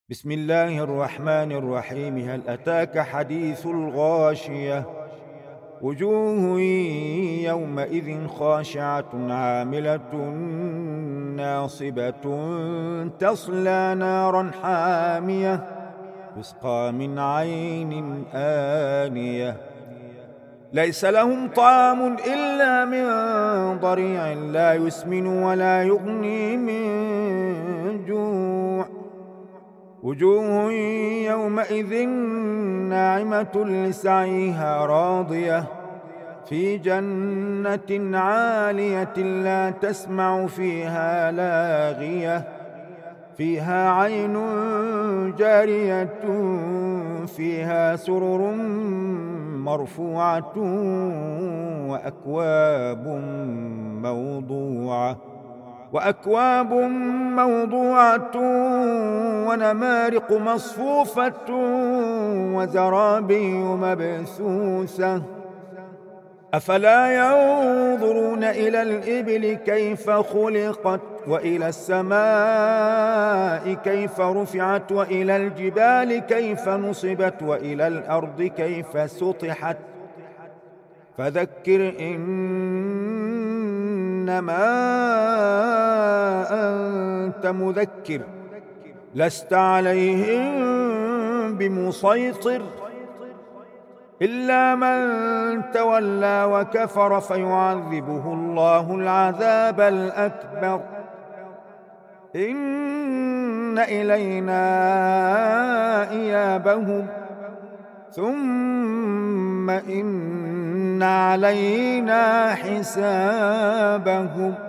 بسم الله الرحمن الرحيم. هل أتاك حديث الغاشية؟ وجوه يومئذ خاشعة عاملة ناصبة تصلى نارا حامية تسقى من عين آنية ليس لهم طعام إلا من ضريع لا يسمن ولا يغني من جوع. وجوه يومئذ ناعمة لسعيها راضية في جنة عالية لا تسمع فيها لاغية فيها عين جارية فيها سرر مرفوعة وأكواب موضوعة ونمارق مصفوفة وزرابي مبثوثة. أفلا ينظرون إلى الإبل كيف خلقت وإلى السماء كيف رفعت وإلى الجبال كيف نصبت وإلى الأرض كيف سطحت. فذكر إنما أنت مذكر لست عليهم بمسيطر إلا من تولى وكفر فيعذبه الله العذاب الأكبر. إن إلينا إيابهم ثم إن علينا حسابهم.